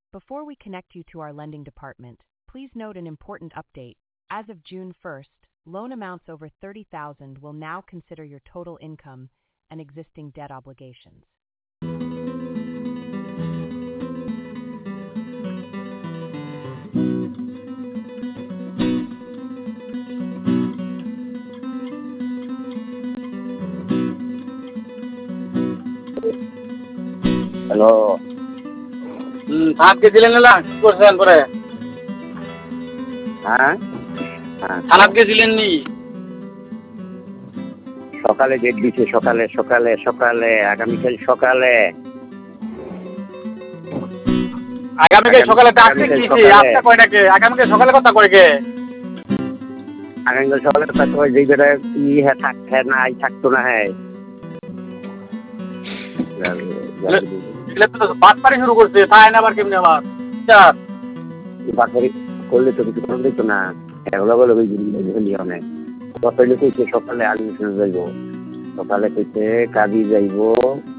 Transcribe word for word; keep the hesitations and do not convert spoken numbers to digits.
Before we connect you to our lending department, please note an important update. As of June first, loan amounts over thirty thousand will now consider your total income and existing debt obligations. Hello. হুম, ভাত গেছিলেন না কি করছেন পরে? হ্যাঁ হ্যাঁ থানাত গেছিলেন নি? সকালে ডেট দিছে, সকালে সকালে সকালে আগামীকাল সকালে আগামীকাল সকালে ডাকতে কিছি আপনি কয়টাকে? আগামীকাল সকালে কথা কয় কে? আগামীকাল সকালে কথা কয় যেই বেটা ই হ্যাঁ থাক হ্যাঁ নাই থাকতো না হ্যাঁ এগুলো তো বাটপারি শুরু করছে, তাই না আবার কেমনি আবার? চার বাটপারি করলে তো কিছু করতে দিত না, এগুলো বলে ওই জিনিস অনেক সকালে কইছে সকালে অ্যাডমিশন যাইব, সকালে কইছে কাজী যাইব।